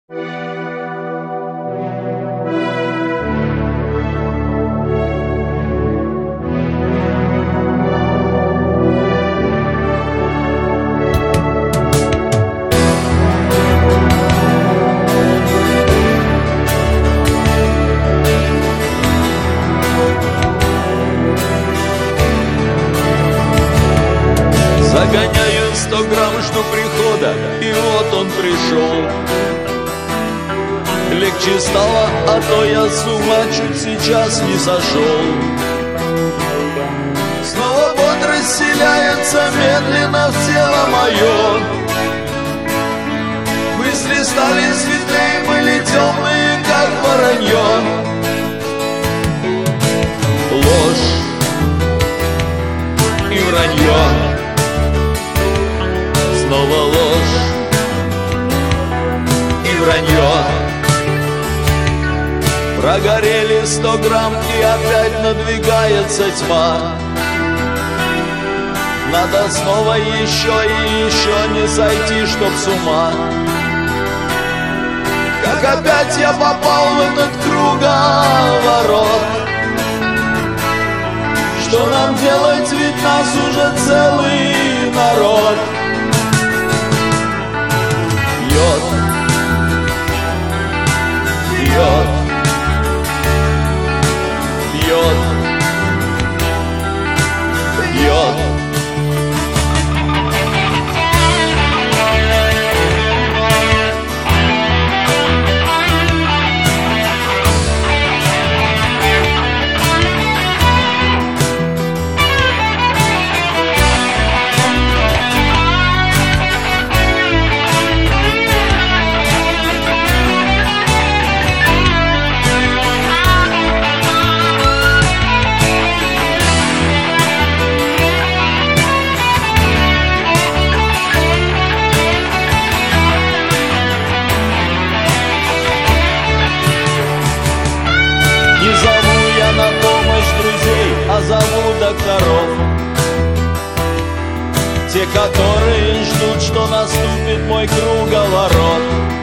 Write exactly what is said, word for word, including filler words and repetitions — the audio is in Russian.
Загоняю сто грамм, жду прихода, и вот он пришел. Легче стало, а то я с ума чуть сейчас не сошел. Снова бодрость вселяется медленно в тело мое. Мысли стали светлее, были темные, как воронье. Ложь и вранье. Снова ложь и вранье. Прогорели сто грамм, и опять надвигается тьма. Надо снова еще и еще не сойти, чтоб с ума. Как опять я попал в этот круговорот. Что нам делать, ведь нас уже целый народ. Пьет, пьет, пьет, пьет. Зову докторов, те, которые ждут, что наступит мой круговорот.